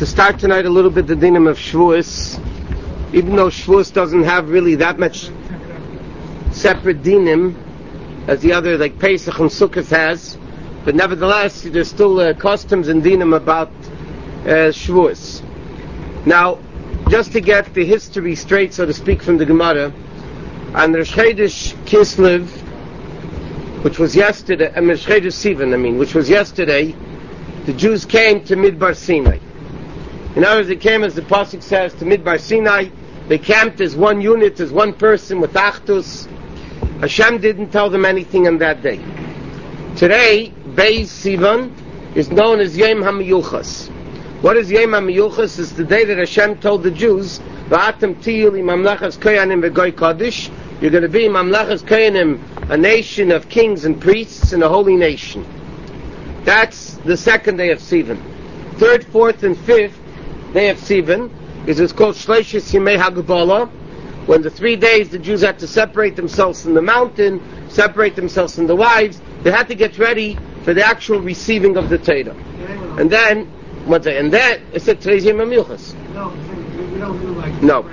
to start tonight a little bit the dinim of Shavuos, even though Shavuos doesn't have really that much separate dinim as the other, like Pesach and Sukkot has, but nevertheless there's still customs and dinim about Shavuos. Now, just to get the history straight, so to speak, from the Gemara, on Rosh Chodesh Kislev, which was yesterday, Rosh Chodesh Sivan, which was yesterday, the Jews came to Midbar Sinai. In other words, they came, as the Pasuk says, to Midbar Sinai. They camped as one unit, as one person, with Achdus. Hashem didn't tell them anything on that day. Today, Beis Sivan is known as Yom HaMiyuchas. What is Yom HaMiyuchas? It's the day that Hashem told the Jews, V'atem tiyul mamlechas koyanim v'goy kodesh. You're going to be mamlechas koyanim, a nation of kings and priests and a holy nation. That's the second day of Sivan. Third, fourth, and fifth day of Sivan is what's called Shleishis Yimei HaGabala, when the 3 days the Jews had to separate themselves from the mountain, separate themselves from the wives. They had to get ready for the actual receiving of the Torah. And then, it said today's Yom HaMiyuchas. No, we don't do like no.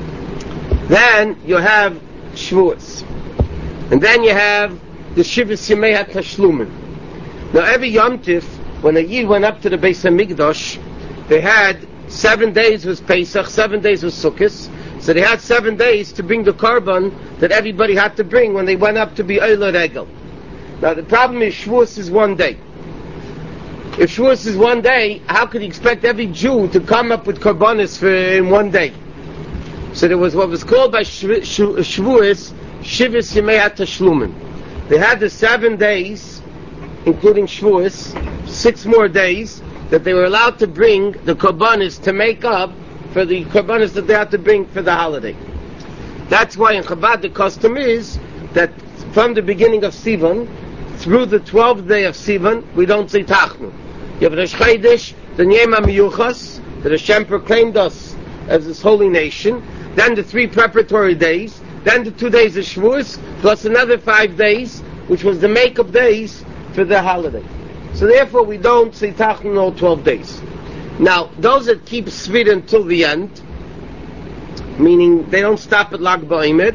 Then you have Shavuos. And then you have the Shivas Yimei HaTashlumin. Now every Yom Tif, when a Yid went up to the Beis HaMikdash, they had 7 days was Pesach, 7 days was Sukkot, so they had 7 days to bring the korban that everybody had to bring when they went up to be Eilah Regel. Now the problem is Shavuos is 1 day. If Shavuos is 1 day, how could you expect every Jew to come up with korbanos in 1 day? So there was what was called by Shavuos, Shivas Yimei HaTashlumin. They had the 7 days, including Shavuos, 6 more days, that they were allowed to bring the korbanos to make up for the korbanos that they had to bring for the holiday. That's why in Chabad the custom is that from the beginning of Sivan through the 12th day of Sivan, we don't say Tachnu. You have Rosh Chodesh, the Yom HaMiyuchas, that Hashem proclaimed us as His holy nation, then the 3 preparatory days, then the 2 days of Shavuos, plus another 5 days, which was the make-up days for the holiday. So therefore we don't say Tachnu all 12 days. Now, those that keep Svira until the end, meaning they don't stop at Lag BaOmer,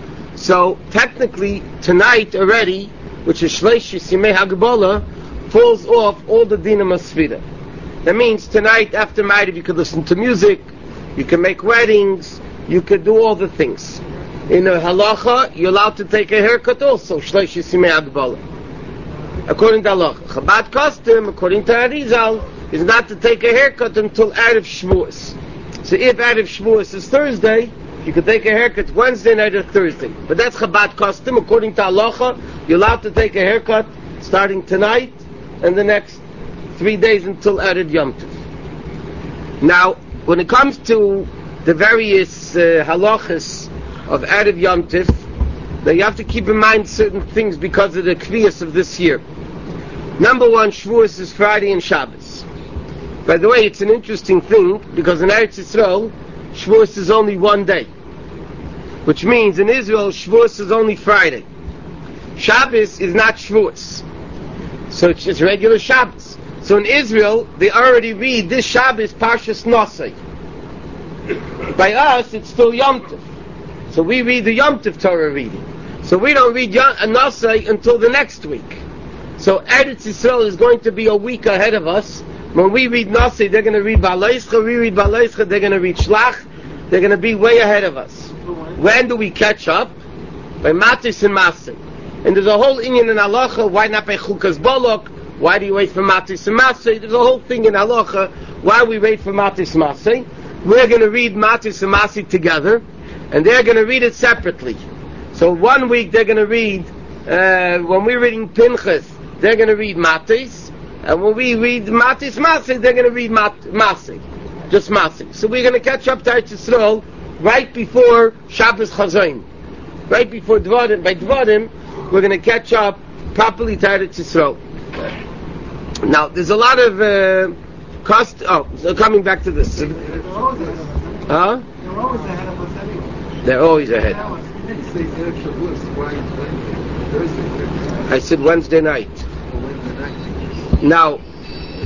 so technically tonight already, which is Shleishis Yimei HaGabala, falls off all the dinim of Svira. That means tonight after Ma'ariv you could listen to music, you can make weddings, you could do all the things. In a halacha, you're allowed to take a haircut also, Shleishis Yimei HaGabala. According to halacha. Chabad custom, according to Arizal, is not to take a haircut until Erev Shavuos. So if Erev Shavuos is Thursday, you could take a haircut Wednesday night or Thursday. But that's Chabad custom. According to halacha, you're allowed to take a haircut starting tonight and the next 3 days until Erev Yom Tov. Now, when it comes to the various halachas of Erev Yom Tov, now you have to keep in mind certain things because of the kviyas of this year. Number 1, Shavuos is Friday and Shabbos. By the way, it's an interesting thing because in Eretz Yisrael, Shavuos is only 1 day, which means in Israel, Shavuos is only Friday. Shabbos is not Shavuos, so it's just regular Shabbos. So in Israel, they already read this Shabbos Parshas Nosei. By us, it's still Yom Tov. So we read the Yom Tov Torah reading. So we don't read Nosei until the next week. So Eretz Yisrael is going to be a week ahead of us. When we read Nosei, they're going to read Ba'aleischa. We read Ba'aleischa, they're going to read Shlach. They're going to be way ahead of us. When do we catch up? By Matis and Masei. And there's a whole inyan in halacha. Why not by Chukas Bolok? Why do you wait for Matis and Masei? There's a whole thing in halacha. Why we wait for Matis and Masei? We're going to read Matis and Masei together, and they're going to read it separately. So 1 week they're going to read, when we're reading Pinchas, they're going to read Matis, and when we read Matis Masei, they're going to read Masei, just Masei. So we're going to catch up to Eretz Yisrael right before Shabbos Chazayin, right before Dvarim. By Dvarim, we're going to catch up properly to Eretz Yisrael. Now, there's a lot of cost. Oh, so coming back to this. Huh? They're always ahead of us anyway. They're always ahead. I said Wednesday night. Now,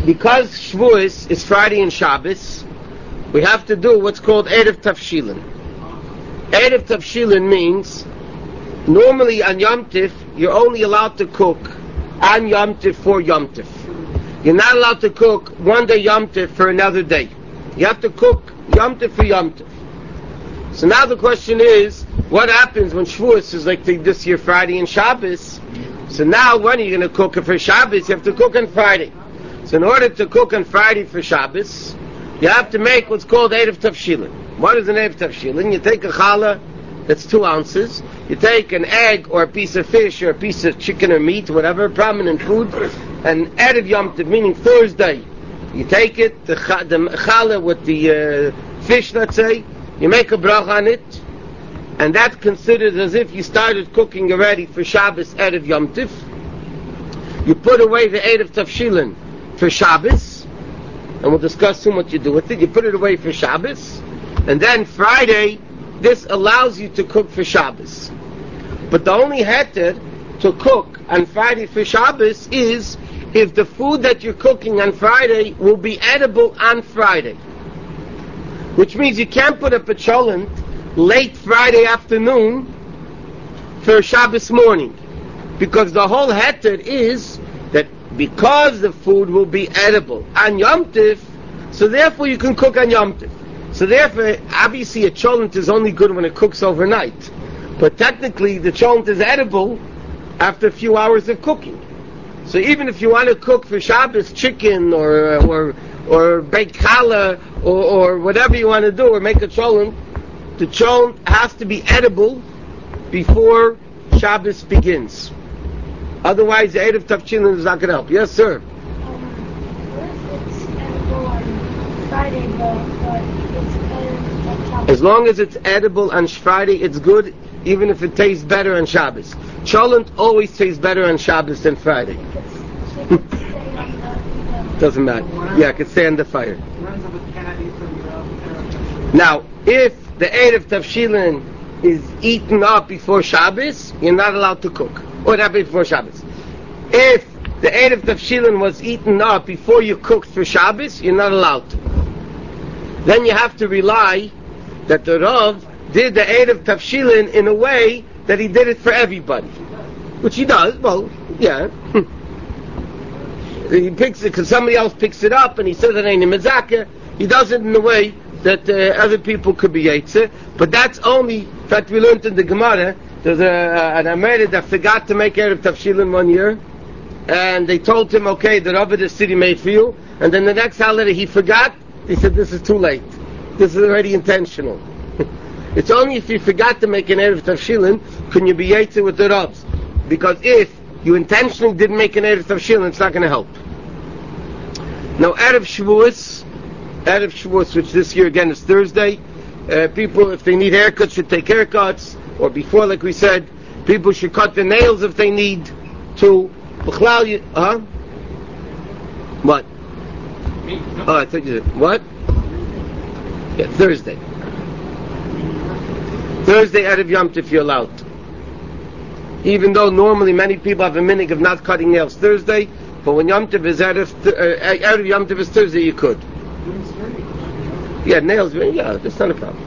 because Shavuos is Friday and Shabbos, we have to do what's called Erev Tavshilin. Erev Tavshilin means, normally on Yom Tif, you're only allowed to cook on Yom Tif for Yom Tif. You're not allowed to cook one day Yom Tif for another day. You have to cook Yom Tif for Yom Tif. So now the question is, what happens when Shavuos is like this year Friday and Shabbos? So now when are you going to cook it for Shabbos? You have to cook on Friday. So in order to cook on Friday for Shabbos, you have to make what's called Erev Tavshilin. What is an Erev Tavshilin? You take a challah that's 2 ounces. You take an egg or a piece of fish or a piece of chicken or meat, whatever, prominent food, and Erev Yom Tov, meaning Thursday. You take it, the challah with the fish, let's say, you make a brach on it, and that's considered as if you started cooking already for Shabbos Erev Yom Tov. You put away the Erev Tavshilin for Shabbos, and we'll discuss soon what you do with it. You put it away for Shabbos, and then Friday, this allows you to cook for Shabbos. But the only heter to cook on Friday for Shabbos is if the food that you're cooking on Friday will be edible on Friday. Which means you can't put a pecholent late Friday afternoon for Shabbos morning. Because the whole heter is that because the food will be edible on Yom Tif, so therefore you can cook on Yom Tif. So therefore, obviously a cholent is only good when it cooks overnight. But technically the cholent is edible after a few hours of cooking. So even if you want to cook for Shabbos chicken or baked challah or whatever you want to do, or make a cholent, the cholent has to be edible before Shabbos begins. Otherwise the Erev Tavshilin is not going to help. Yes, sir? It's edible on Friday, but it's better on Shabbos. As long as it's edible on Friday, it's good, even if it tastes better on Shabbos. Cholent always tastes better on Shabbos than Friday. Doesn't matter. Yeah, it could stay on the fire. Now, if the Erev Tavshilin is eaten up before Shabbos, you're not allowed to cook. Or not before Shabbos. If the Erev Tavshilin was eaten up before you cooked for Shabbos, you're not allowed to. Then you have to rely that the Rav did the Erev Tavshilin in a way that he did it for everybody. Which he does, well, yeah. He picks it because somebody else picks it up and he says it ain't a mezakah. He does it in a way that other people could be yetzer. But that's only, in fact we learned in the Gemara, there's an Amerid that forgot to make Erev Tavshilin one year, and they told him, okay, the Rav of the city made for you, and then the next holiday he forgot. He said, this is too late. This is already intentional. It's only if you forgot to make an Erev Tavshilin can you be yetzer with the Ravs. Because if you intentionally didn't make an Erev Tavshilin, it's not going to help. Now, Erev Shavuos, which this year again is Thursday, people, if they need haircuts, should take haircuts, or before, like we said, people should cut their nails if they need to. What? Oh, I thought you said, what? Yeah, Thursday. Thursday, Erev Yom Tif, you're allowed. Even though normally many people have a minhag of not cutting nails Thursday, but when Yom Tif is Erev Yom Tif is Thursday, you could. Yeah, nails, yeah, that's not a problem.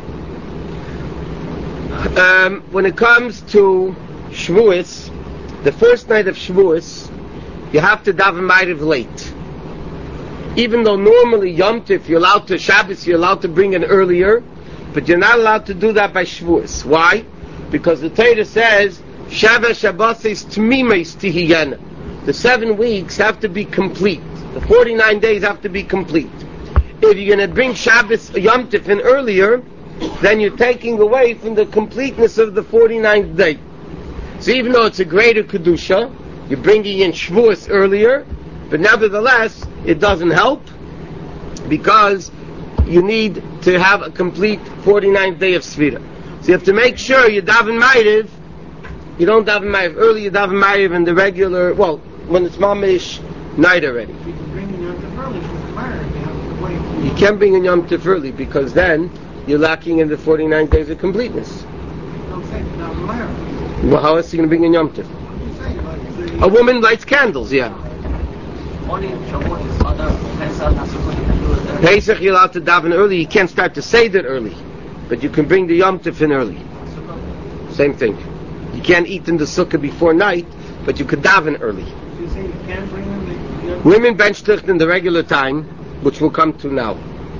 When it comes to Shavuos, the first night of Shavuos, you have to daven Ma'ariv late. Even though normally Yom Tif, you're allowed to, Shabbos, you're allowed to bring in earlier, but you're not allowed to do that by Shavuos. Why? Because the Torah says, Shava Shabbosis Tmimes Tihiyana. The 7 weeks have to be complete. The 49 days have to be complete. If you're going to bring Shabbos Yom Tif in earlier, then you're taking away from the completeness of the 49th day. So even though it's a greater Kedusha, you're bringing in Shavuos earlier, but nevertheless, it doesn't help, because you need to have a complete 49th day of Sfira. So you have to make sure you daven Ma'ariv. You don't daven Ma'ariv early, you daven Ma'ariv in the regular, well, when it's Mamish night already. You can bring in Yom Tov early for the fire. You can't bring in Yom Tov early, because then you're lacking in the 49 days of completeness. Don't say without fire. Well, how else are you going to bring in Yom Tov? A woman lights candles, yeah. Only Shavuot is other Pesach and Sukkot you can do it. Pesach you're allowed to daven early. You can't start to Seder early, but you can bring the Yom Tov in early. Same thing. You can't eat in the sukkah before night, but you could daven early. So you say you can bring them? Women bench ticht in the regular time, which we'll come to now.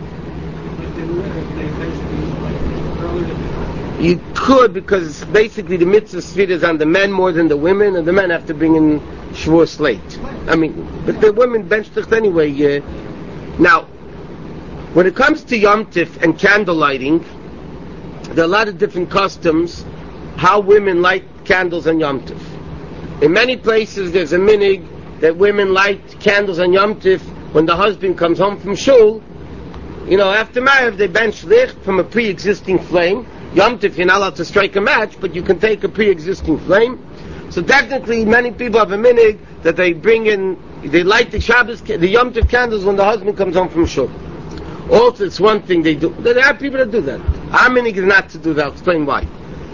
You could, because basically the mitzvah sphere is on the men more than the women, and the men have to bring in Shavuos late. I mean, but the women bench ticht anyway. Now, when it comes to Yom Tif and candle lighting, there are a lot of different customs how women light candles on Yom Tif. In many places there's a minig that women light candles on Yom Tif when the husband comes home from shul. You know, after marriage they bench licht from a pre-existing flame. Yom Tif you're not allowed to strike a match, but you can take a pre-existing flame. So technically many people have a minig that they bring in, they light the Yom Tif candles when the husband comes home from shul. Also it's one thing they do. There are people that do that. Our minig is not to do that. I'll explain why.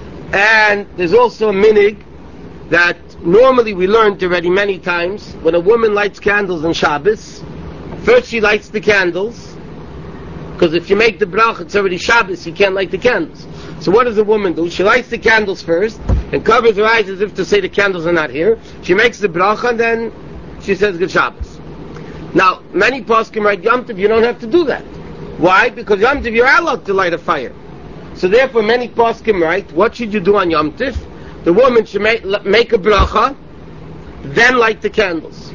And there's also a minig that normally we learned already many times. When a woman lights candles on Shabbos, first she lights the candles, because if you make the brach, it's already Shabbos, you can't light the candles. So what does a woman do? She lights the candles first, and covers her eyes as if to say the candles are not here. She makes the brach, and then she says Good Shabbos. Now, many poskim write Yom Tov, you don't have to do that. Why? Because Yom Tov, you're allowed to light a fire. So therefore, many poskim write, what should you do on Yom Tif? The woman should make a bracha, then light the candles.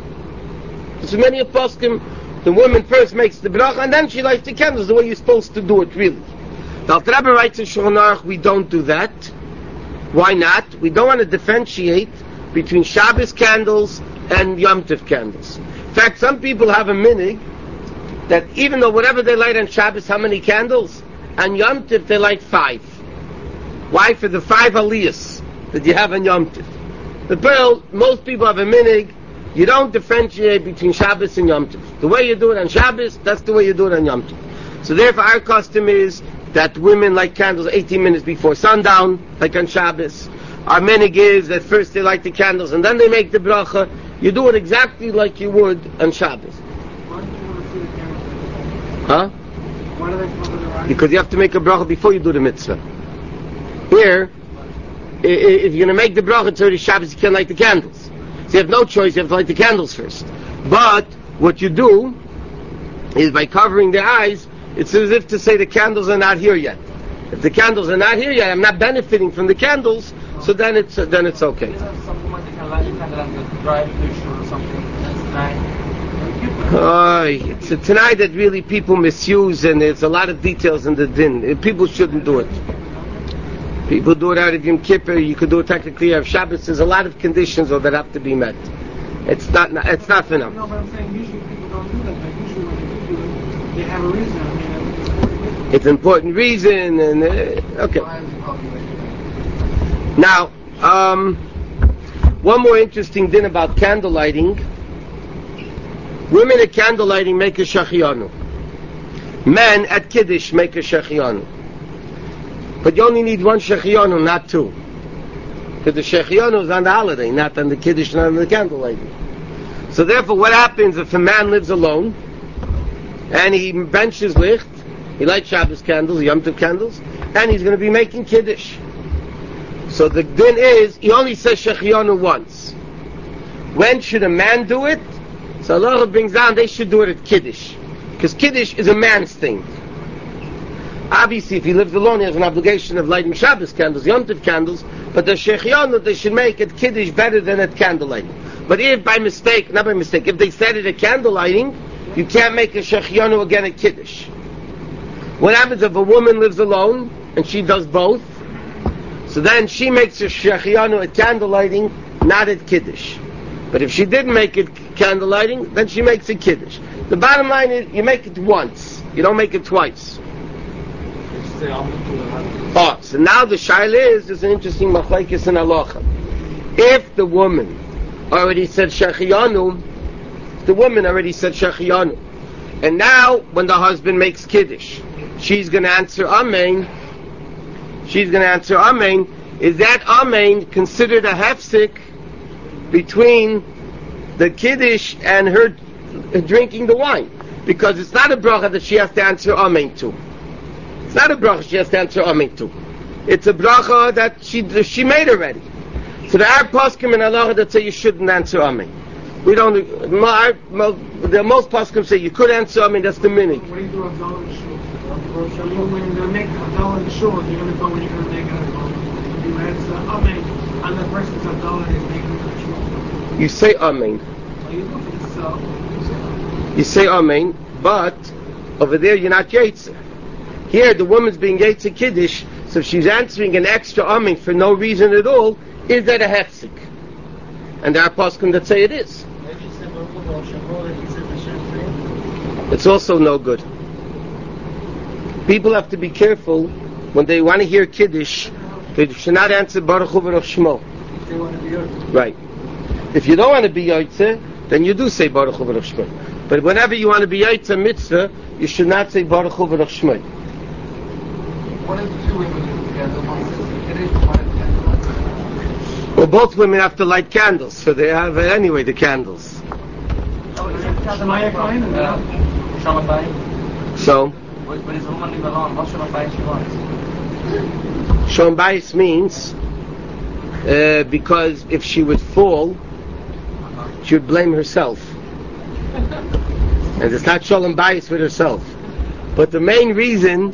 So many poskim, the woman first makes the bracha, and then she lights the candles, the way you're supposed to do it, really. The Alter Rebbe writes in Shulchan Aruch, we don't do that. Why not? We don't want to differentiate between Shabbos candles and Yom Tif candles. In fact, some people have a minig that even though whatever they light on Shabbos, how many candles? On Yom Tif they light 5. Why? For the 5 aliyahs that you have on Yom Tif. But most people have a minig, you don't differentiate between Shabbos and Yom Tif. The way you do it on Shabbos, that's the way you do it on Yom Tif. So therefore our custom is that women light candles 18 minutes before sundown, like on Shabbos. Our minig is that first they light the candles and then they make the bracha. You do it exactly like you would on Shabbos. Why do you want to see the candles? Huh? Why do they cover their eyes? Because you have to make a bracha before you do the mitzvah. Here, if you're going to make the bracha, it's already Shabbos, you can't light the candles. So you have no choice, you have to light the candles first. But what you do is by covering the eyes, it's as if to say the candles are not here yet. If the candles are not here yet, I'm not benefiting from the candles, so then it's okay. Some women they can light the candle and drive to shul or something. That's nice. It's a tonight that really people misuse, and there's a lot of details in the din. People shouldn't do it. People do it out of Yom Kippur. You could do it technically out of Shabbos. There's a lot of conditions that have to be met. It's not for now. No, but I'm saying usually people don't do that. But usually when they do it, they have a reason. I mean, It's an important reason, and okay. Now, one more interesting thing about candle lighting. Women at candle lighting make a shachianu. Men at Kiddush make a shachianu. But you only need one shachianu, not 2. Because the shachianu is on the holiday, not on the Kiddush, not on the candle lighting. So therefore, what happens if a man lives alone, and he benches licht, he lights Shabbos candles, Yom Tov candles, and he's going to be making Kiddush. So the din is, he only says shachianu once. When should a man do it? So Allah brings down, they should do it at Kiddush. Because Kiddush is a man's thing. Obviously, if he lives alone, he has an obligation of lighting Shabbos candles, Yom Tov candles, but the shechianu they should make at Kiddush better than at candle lighting. But if if they said it at candle lighting, you can't make a shechianu again at Kiddush. What happens if a woman lives alone, and she does both? So then she makes a shechianu at candle lighting, not at Kiddush. But if she didn't make it candle lighting, then she makes a Kiddush. The bottom line is, you make it once. You don't make it twice. So now the shaila is, there's an interesting machlekes in halacha. If the woman already said shachianu, and now when the husband makes Kiddush, she's going to answer Amen. Is that Amen considered a hefsek between the Kiddush and her drinking the wine. Because it's not a bracha that she has to answer amen to. It's not a bracha she has to answer amen to. It's a bracha that she made already. So there are poskim in halacha that say you shouldn't answer amen. We don't. The most poskim say you could answer amen. That's the minig. What do you do Havdalah in the shul? When you're going to make Havdalah in the shul, you're going to go when you're going to make Havdalah. You answer amen, and the person's Havdalah is making the shul. You say amen. You do for yourself. You say amen, but over there you're not yetzer. Here the woman's being yetzer kiddush, so if she's answering an extra amen for no reason at all, is that a hefsek? And there are poskim that say it is. It's also no good. People have to be careful when they want to hear kiddush. They should not answer Baruch Hu Baruch Shmo. Right. If you don't want to be yotze, then you do say Baruch Hu Baruch Shmo. But whenever you want to be yotze mitzvah, you should not say Baruch Hu Baruch Shmo. What if two women together? One says kiddush, one is candlelight. Well, both women have to light candles, so they have anyway the candles. So, but is a woman leave alone? What Shalom Bayis she wants? Shalom Bayis means because if she would fall, she would blame herself. And it's not Shalom Bayis with herself. But another main reason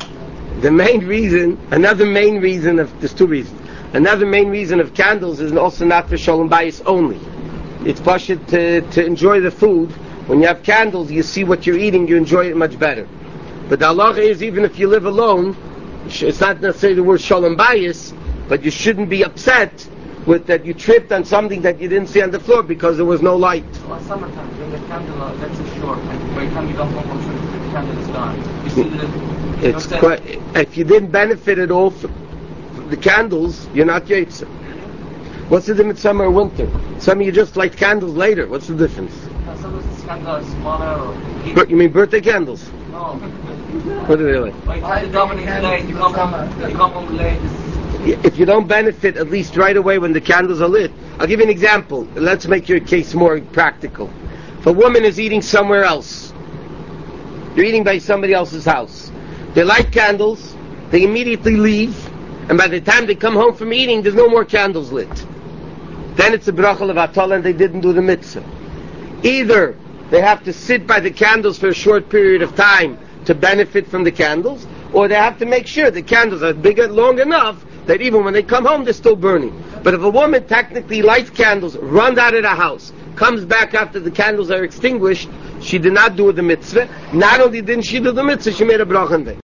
there's two reasons. Another main reason of candles is also not for Shalom Bayis only. It's pashut to enjoy the food. When you have candles, you see what you're eating, you enjoy it much better. But the halacha is, even if you live alone, it's not necessarily the word Shalom Bayis, but you shouldn't be upset with that you tripped on something that you didn't see on the floor because there was no light. Well, summertime, when the candle lets it short, and by the time you come home, the candle is gone. You see that if you didn't benefit at all from the candles, you're not yetzer. What's the difference summer or winter? Some of you just light candles later. What's the difference? Some of the candles are smaller or... You mean birthday candles? No. What are they like? By the time the dominant late, you come home late. If you don't benefit at least right away when the candles are lit. I'll give you an example. Let's make your case more practical. If a woman is eating somewhere else, you're eating by somebody else's house, they light candles, they immediately leave, and by the time they come home from eating, there's no more candles lit. Then it's a bracha of Atala and they didn't do the mitzvah. Either they have to sit by the candles for a short period of time to benefit from the candles, or they have to make sure the candles are big and long enough that even when they come home, they're still burning. But if a woman technically lights candles, runs out of the house, comes back after the candles are extinguished, she did not do the mitzvah. Not only didn't she do the mitzvah, she made a bracha on them.